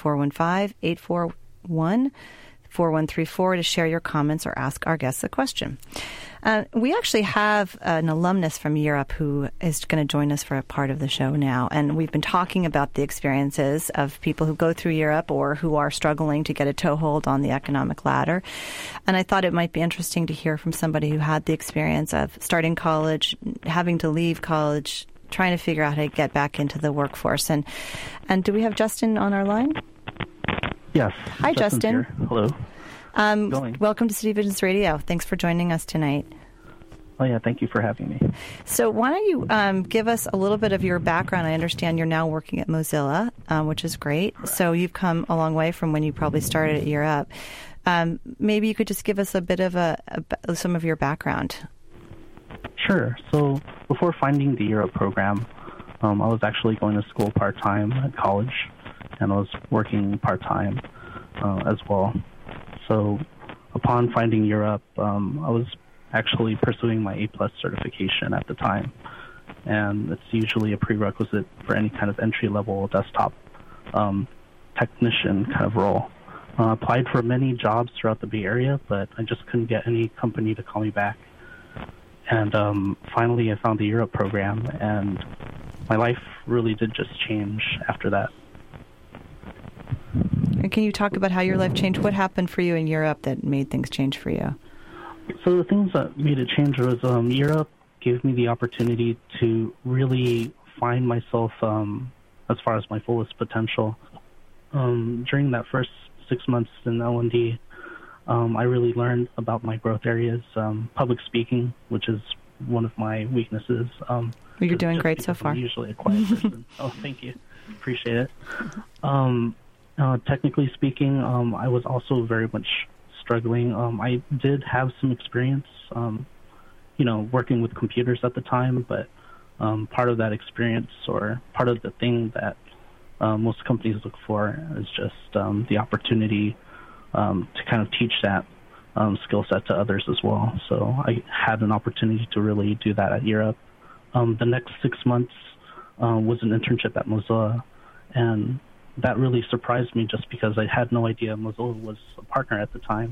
415-841-4134 to share your comments or ask our guests a question. We actually have an alumnus from Year Up who is going to join us for a part of the show now. And we've been talking about the experiences of people who go through Year Up or who are struggling to get a toehold on the economic ladder. And I thought it might be interesting to hear from somebody who had the experience of starting college, having to leave college, trying to figure out how to get back into the workforce. And do we have Justin on our line? Yes. Hi, Justin. Here. Hello. Welcome to City Visions Radio. Thanks for joining us tonight. Oh, yeah. Thank you for having me. So why don't you give us a little bit of your background? I understand you're now working at Mozilla, which is great. Correct. So you've come a long way from when you probably started at Year Up. Maybe you could just give us a bit of some of your background. Sure. So before finding the Year Up program, I was actually going to school part-time at college, and I was working part-time as well. So upon finding Year Up, I was actually pursuing my A+ certification at the time. And it's usually a prerequisite for any kind of entry-level desktop technician kind of role. I applied for many jobs throughout the Bay Area, but I just couldn't get any company to call me back. And finally, I found the Year Up program, and my life really did just change after that. And can you talk about how your life changed? What happened for you in Year Up that made things change for you? So the things that made it change was Year Up gave me the opportunity to really find myself as far as my fullest potential. During that first 6 months in L&D, I really learned about my growth areas, public speaking, which is one of my weaknesses. You're doing great so far. I'm usually a quiet person. Oh, thank you. Appreciate it. Technically speaking, I was also very much struggling. I did have some experience, working with computers at the time, but part of that experience, or part of the thing that most companies look for, is just the opportunity to kind of teach that skill set to others as well. So I had an opportunity to really do that at Year Up. The next 6 months was an internship at Mozilla, and that really surprised me just because I had no idea Mozilla was a partner at the time.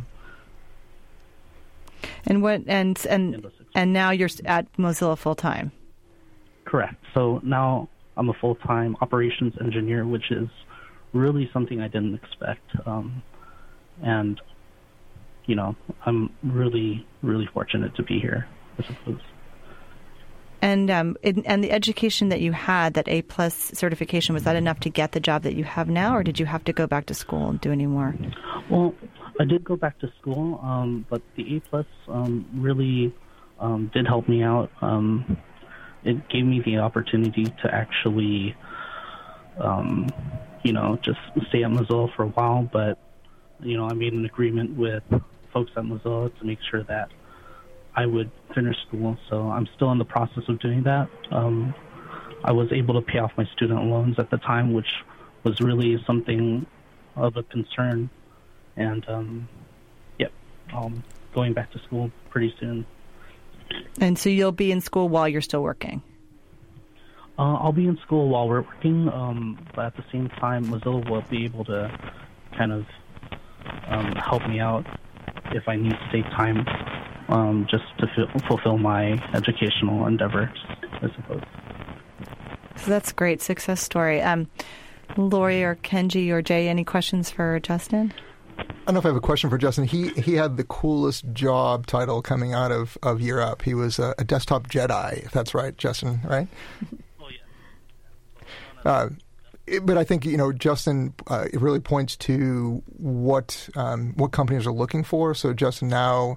And now you're at Mozilla full time. Correct. So now I'm a full-time operations engineer, which is really something I didn't expect. And I'm really, really fortunate to be here, I suppose. And the education that you had, that A+ certification, was that enough to get the job that you have now, or did you have to go back to school and do any more? Well, I did go back to school, but the A+ really did help me out. It gave me the opportunity to actually, just stay at Mozilla for a while, but, I made an agreement with folks at Mozilla to make sure that I would finish school, so I'm still in the process of doing that. I was able to pay off my student loans at the time, which was really something of a concern. And, going back to school pretty soon. And so you'll be in school while you're still working? I'll be in school while we're working, but at the same time, Mozilla will be able to kind of help me out if I need to take time just to fulfill my educational endeavors, I suppose. So that's a great success story. Lori or Kenji or Jay, any questions for Justin? don't know if I have a question for Justin. He had the coolest job title coming out of Year Up. He was a desktop Jedi, if that's right, Justin, right? Oh, yeah. But I think, Justin, it really points to what companies are looking for. So, Justin,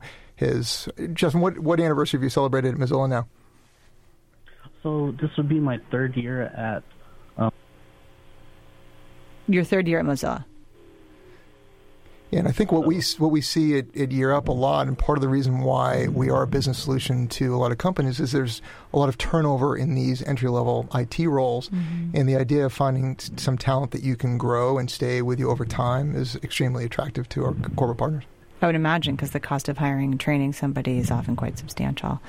what anniversary have you celebrated at Mozilla now? So this would be my third year at... Your third year at Mozilla. Yeah, and I think what we see at Year Up a lot, and part of the reason why we are a business solution to a lot of companies, is there's a lot of turnover in these entry-level IT roles, and the idea of finding some talent that you can grow and stay with you over time is extremely attractive to our corporate partners. I would imagine, because the cost of hiring and training somebody is often quite substantial.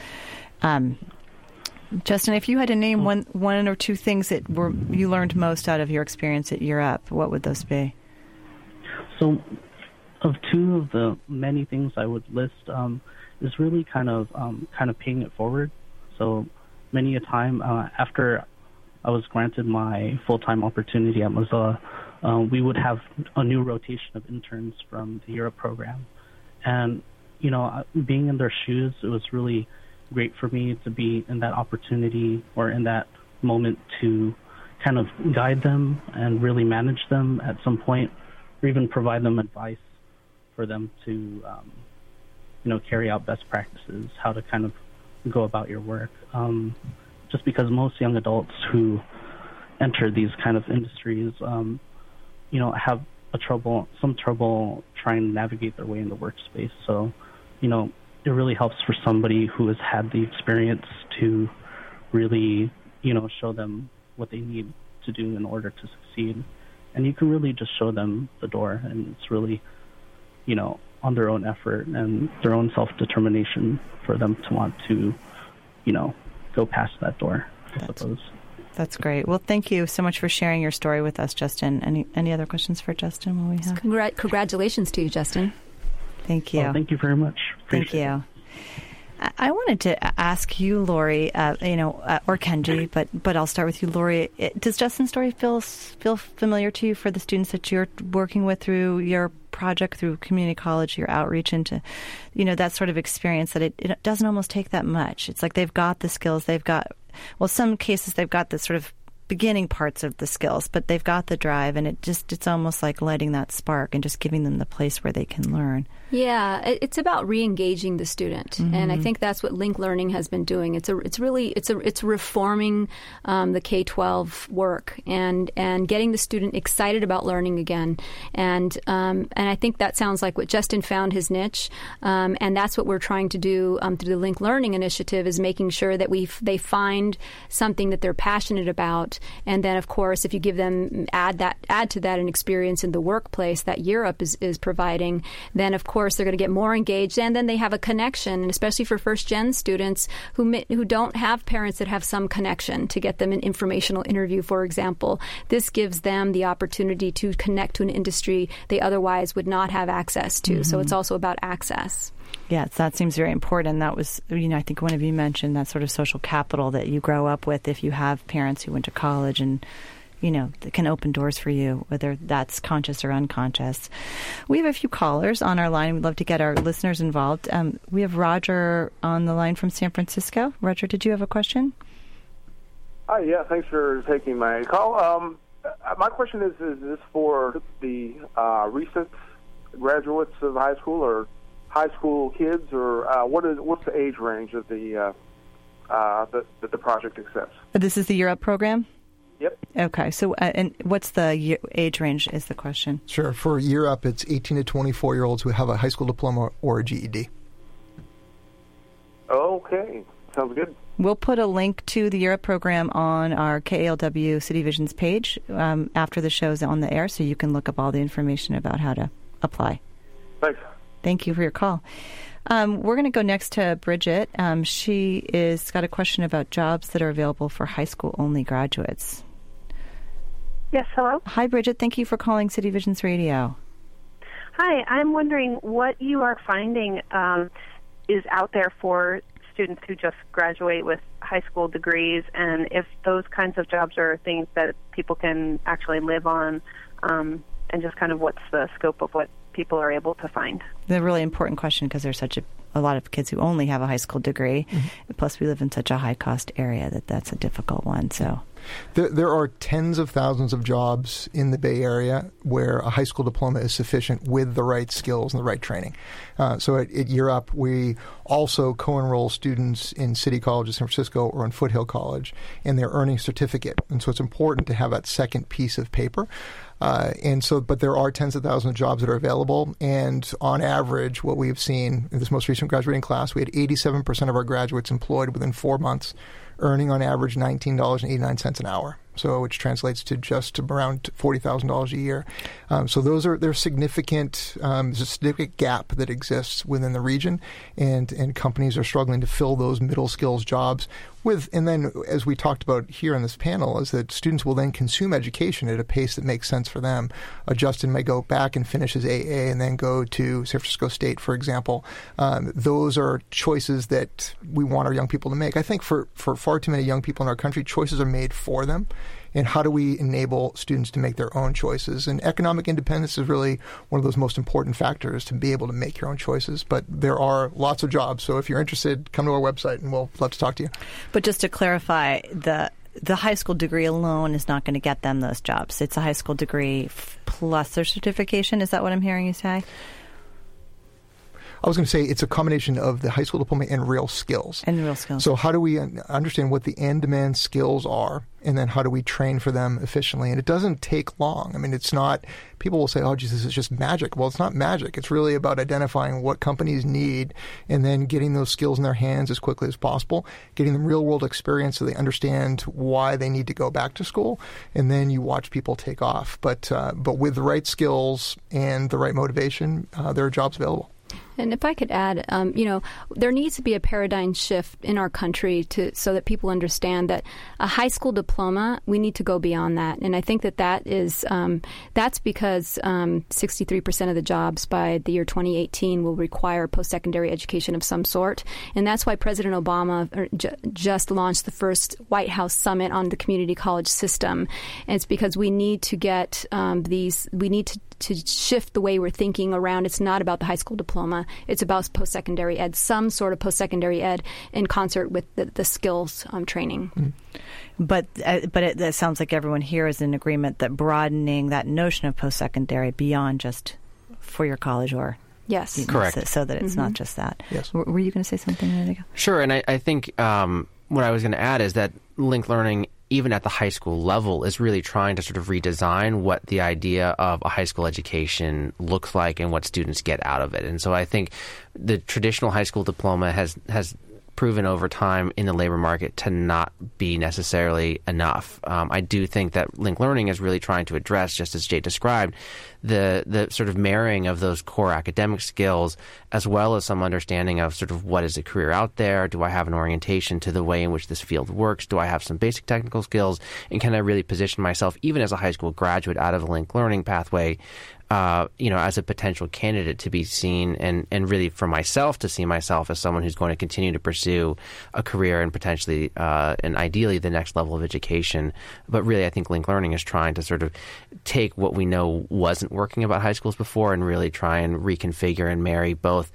Justin, if you had to name one or two things that you learned most out of your experience at Year Up, what would those be? So, of two of the many things I would list, is really kind of paying it forward. So, many a time after I was granted my full-time opportunity at Mozilla, we would have a new rotation of interns from the Year Up program, and being in their shoes, it was really great for me to be in that opportunity or in that moment to kind of guide them and really manage them at some point, or even provide them advice for them to, carry out best practices, how to kind of go about your work. Just because most young adults who enter these kind of industries, have some trouble trying to navigate their way in the workspace. So, it really helps for somebody who has had the experience to really, show them what they need to do in order to succeed. And you can really just show them the door, and it's really, on their own effort and their own self-determination for them to want to, go past that door, I suppose. That's great. Well, thank you so much for sharing your story with us, Justin. Any other questions for Justin while we have? Congratulations to you, Justin. Thank you. Well, thank you very much. Thank you. I wanted to ask you, Lori, or Kenji, but I'll start with you, Lori. Does Justin's story feel familiar to you for the students that you're working with through your project, through community college, your outreach into, that sort of experience, that it doesn't almost take that much? It's like they've got the skills, some cases they've got the sort of beginning parts of the skills, but they've got the drive, and it's almost like lighting that spark and just giving them the place where they can learn. Yeah, it's about re-engaging the student, and I think that's what Link Learning has been doing. It's reforming the K-12 work and getting the student excited about learning again, and I think that sounds like what Justin found his niche, and that's what we're trying to do through the Link Learning initiative, is making sure that they find something that they're passionate about, and then of course if you give them add to that an experience in the workplace that Year Up is providing, then of course they're going to get more engaged, and then they have a connection, and especially for first-gen students who don't have parents that have some connection to get them an informational interview, for example. This gives them the opportunity to connect to an industry they otherwise would not have access to. So it's also about access. Yes, that seems very important. That was, I think one of you mentioned that sort of social capital that you grow up with if you have parents who went to college and that can open doors for you, whether that's conscious or unconscious. We have a few callers on our line. We'd love to get our listeners involved. We have Roger on the line from San Francisco. Roger, did you have a question? Hi, yeah, thanks for taking my call. My question is this for the recent graduates of high school or high school kids, or what's the age range of the project accepts? This is the Year Up program? Yep. Okay. So, and what's the age range is the question? Sure. For Year Up, it's 18 to 24-year-olds who have a high school diploma or a GED. Okay. Sounds good. We'll put a link to the Year Up program on our KALW City Visions page after the show's on the air, so you can look up all the information about how to apply. Thanks. Thank you for your call. We're going to go next to Bridget. She got a question about jobs that are available for high school-only graduates. Yes, hello? Hi, Bridget. Thank you for calling City Visions Radio. Hi, I'm wondering what you are finding is out there for students who just graduate with high school degrees, and if those kinds of jobs are things that people can actually live on, and just kind of what's the scope of what people are able to find. The really important question, because there's such a lot of kids who only have a high school degree. Plus, we live in such a high-cost area that's a difficult one. So, there are tens of thousands of jobs in the Bay Area where a high school diploma is sufficient with the right skills and the right training. So at Year Up, we also co-enroll students in City College of San Francisco or in Foothill College, and they're earning a certificate. And so it's important to have that second piece of paper. But there are tens of thousands of jobs that are available. And on average, what we've seen in this most recent graduating class, we had 87% of our graduates employed within 4 months, earning on average $19.89 an hour. So which translates to just around $40,000 a year. So there's significant, there's a significant gap that exists within the region, and companies are struggling to fill those middle skills jobs with. And then, as we talked about here on this panel, is that students will then consume education at a pace that makes sense for them. Justin may go back and finish his AA and then go to San Francisco State, for example. Those are choices that we want our young people to make. I think for far too many young people in our country, choices are made for them. And how do we enable students to make their own choices? And economic independence is really one of those most important factors, to be able to make your own choices. But there are lots of jobs. So if you're interested, come to our website and we'll love to talk to you. But just to clarify, the high school degree alone is not going to get them those jobs. It's a high school degree plus their certification. Is that what I'm hearing you say? I was going to say it's a combination of the high school diploma and real skills. And real skills. So how do we understand what the in-demand skills are, and then how do we train for them efficiently? And it doesn't take long. I mean, it's not – people will say, oh, geez, this is just magic. Well, it's not magic. It's really about identifying what companies need and then getting those skills in their hands as quickly as possible, getting them real-world experience so they understand why they need to go back to school, and then you watch people take off. But with the right skills and the right motivation, there are jobs available. And if I could add, there needs to be a paradigm shift in our country so that people understand that a high school diploma, we need to go beyond that. And I think that is that's because 63% of the jobs by the year 2018 will require post-secondary education of some sort. And that's why President Obama just launched the first White House summit on the community college system. And it's because we need to get we need to shift the way we're thinking around. It's not about the high school diploma. It's about post-secondary ed, some sort of post-secondary ed in concert with the skills training. Mm-hmm. But it sounds like everyone here is in agreement that broadening that notion of post-secondary beyond just for your college or yes, correct, so that it's not just that. Yes. Were you going to say something? Sure, and I think what I was going to add is that linked learning, even at the high school level, is really trying to sort of redesign what the idea of a high school education looks like and what students get out of it. And so I think the traditional high school diploma has proven over time in the labor market to not be necessarily enough. I do think that linked learning is really trying to address, just as Jay described, the sort of marrying of those core academic skills as well as some understanding of sort of what is a career out there. Do I have an orientation to the way in which this field works? Do I have some basic technical skills? And can I really position myself, even as a high school graduate out of a linked learning pathway, as a potential candidate to be seen and really for myself to see myself as someone who's going to continue to pursue a career and potentially and ideally the next level of education. But really, I think linked learning is trying to sort of take what we know wasn't working about high schools before and really try and reconfigure and marry both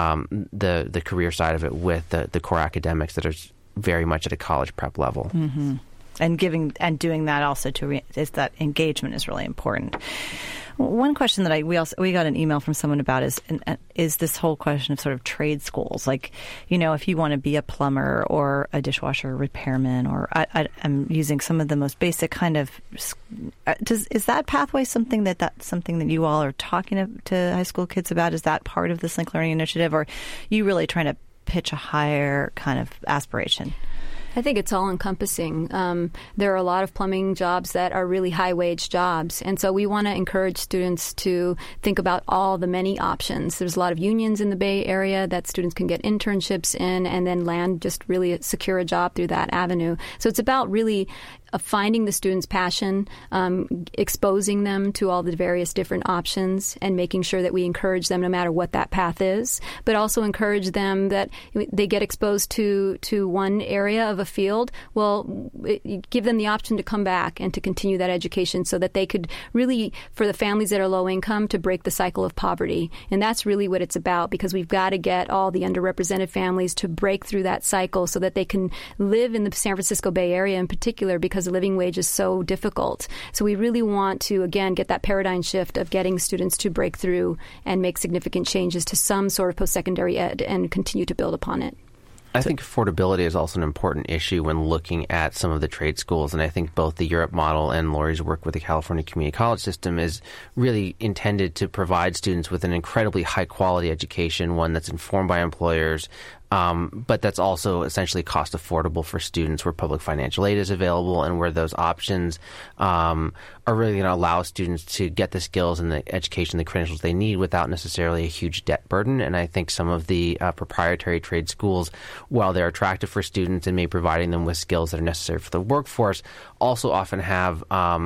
the career side of it with the core academics that are very much at a college prep level. Mm-hmm. And doing that also is that engagement is really important. One question that we got an email from someone about is this whole question of sort of trade schools. Like, if you want to be a plumber or a dishwasher repairman, or I'm using some of the most basic kind of. Is that pathway something that's something that you all are talking to high school kids about? Is that part of this linked learning initiative, or are you really trying to pitch a higher kind of aspiration? I think it's all encompassing. There are a lot of plumbing jobs that are really high wage jobs. And so we want to encourage students to think about all the many options. There's a lot of unions in the Bay Area that students can get internships in and then just really secure a job through that avenue. So it's about really finding the students' passion, exposing them to all the various different options, and making sure that we encourage them no matter what that path is, but also encourage them that they get exposed to one area of a field, well, give them the option to come back and to continue that education so that they could really, for the families that are low income, to break the cycle of poverty. And that's really what it's about, because we've got to get all the underrepresented families to break through that cycle so that they can live in the San Francisco Bay Area in particular, because the living wage is so difficult. So we really want to, again, get that paradigm shift of getting students to break through and make significant changes to some sort of post-secondary ed and continue to build upon it. I think affordability is also an important issue when looking at some of the trade schools. And I think both the Europe model and Lori's work with the California Community College system is really intended to provide students with an incredibly high-quality education, one that's informed by employers, but that's also essentially cost affordable for students, where public financial aid is available and where those options are really going to allow students to get the skills and the education, the credentials they need without necessarily a huge debt burden. And I think some of the proprietary trade schools, while they're attractive for students and may be providing them with skills that are necessary for the workforce, also often have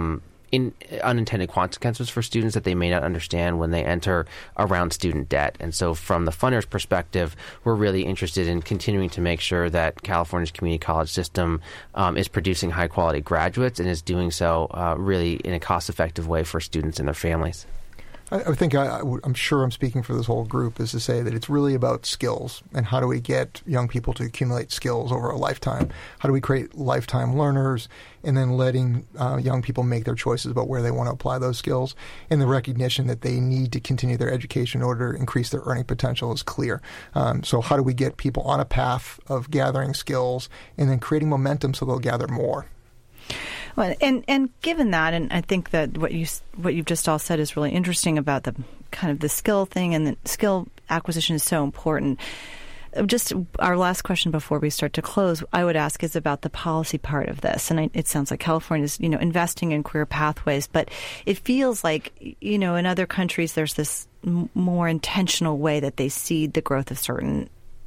unintended consequences for students that they may not understand when they enter around student debt. And so from the funder's perspective, we're really interested in continuing to make sure that California's community college system is producing high-quality graduates and is doing so really in a cost-effective way for students and their families. I think I'm sure I'm speaking for this whole group, is to say that it's really about skills and how do we get young people to accumulate skills over a lifetime? How do we create lifetime learners, and then letting young people make their choices about where they want to apply those skills, and the recognition that they need to continue their education in order to increase their earning potential is clear. So how do we get people on a path of gathering skills and then creating momentum so they'll gather more? Well, and given that, and I think that what you've just all said is really interesting about the kind of the skill thing, and the skill acquisition is so important. Just our last question before we start to close, I would ask, is about the policy part of this. And it sounds like California is, investing in career pathways, but it feels like, in other countries there's this more intentional way that they seed the growth of certain,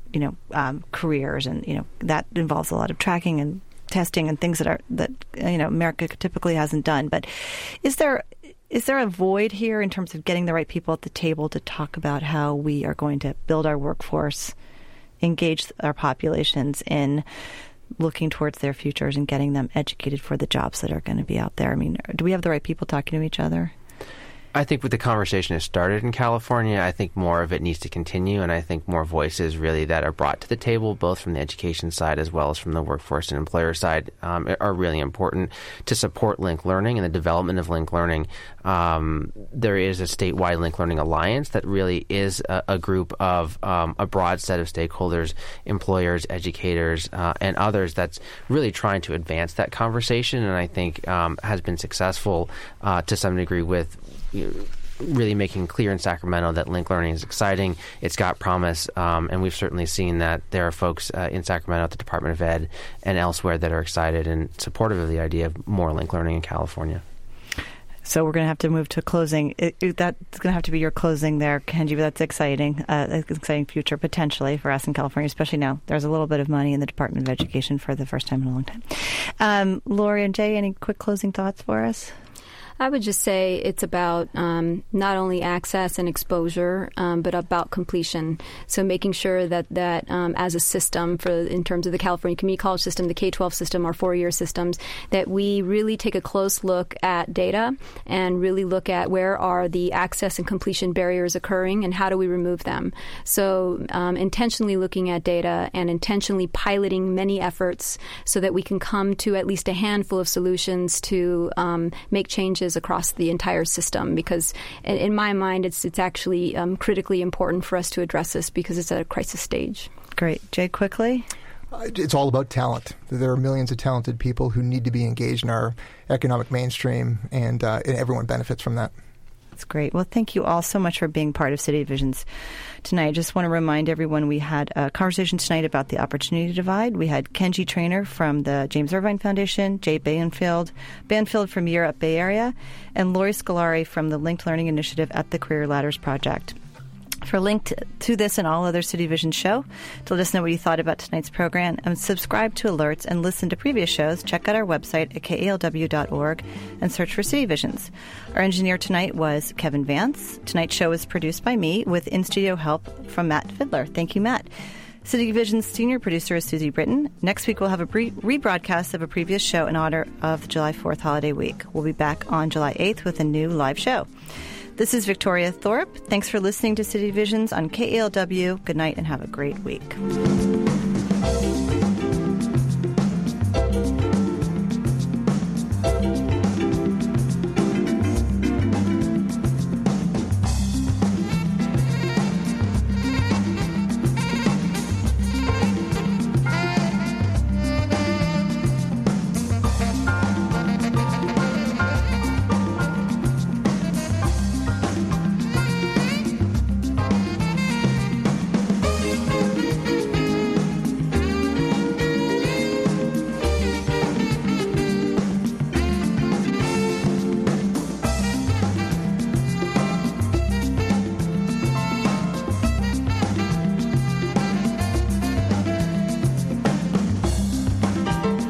careers, and that involves a lot of tracking and testing and things that America typically hasn't done. But is there a void here in terms of getting the right people at the table to talk about how we are going to build our workforce, engage our populations in looking towards their futures and getting them educated for the jobs that are going to be out there? I mean, do we have the right people talking to each other? I think with the conversation has started in California, I think more of it needs to continue, and I think more voices really that are brought to the table, both from the education side as well as from the workforce and employer side, are really important to support linked learning and the development of linked learning. There is a statewide Linked Learning Alliance that really is a group of a broad set of stakeholders, employers, educators, and others that's really trying to advance that conversation, and I think has been successful to some degree with really making clear in Sacramento that linked learning is exciting, it's got promise, and we've certainly seen that there are folks in Sacramento at the Department of Ed and elsewhere that are excited and supportive of the idea of more linked learning in California. So we're going to have to move to closing. That's going to have to be your closing there, Kenji, but that's exciting. An exciting future potentially for us in California, especially now. There's a little bit of money in the Department of Education for the first time in a long time. Lori and Jay, any quick closing thoughts for us? I would just say it's about not only access and exposure, but about completion. So making sure that as a system, in terms of the California Community College system, the K-12 system, our 4-year systems, that we really take a close look at data and really look at where are the access and completion barriers occurring and how do we remove them. So intentionally looking at data and intentionally piloting many efforts so that we can come to at least a handful of solutions to make changes across the entire system, because in my mind it's actually critically important for us to address this because it's at a crisis stage. Great. Jay, quickly? It's all about talent. There are millions of talented people who need to be engaged in our economic mainstream, and everyone benefits from that. That's great. Well, thank you all so much for being part of City Visions tonight. I just want to remind everyone we had a conversation tonight about the opportunity divide. We had Kenji Traynor from the James Irvine Foundation, Jay Banfield from Europe Bay Area, and Lori Scolari from the Linked Learning Initiative at the Career Ladders Project. For a link to this and all other City Vision show, to let us know what you thought about tonight's program, and subscribe to alerts and listen to previous shows, check out our website at kalw.org and search for City Visions. Our engineer tonight was Kevin Vance. Tonight's show was produced by me with in-studio help from Matt Fidler. Thank you, Matt. City Vision's senior producer is Susie Britton. Next week, we'll have a rebroadcast of a previous show in honor of the July 4th holiday week. We'll be back on July 8th with a new live show. This is Victoria Thorpe. Thanks for listening to City Visions on KALW. Good night and have a great week.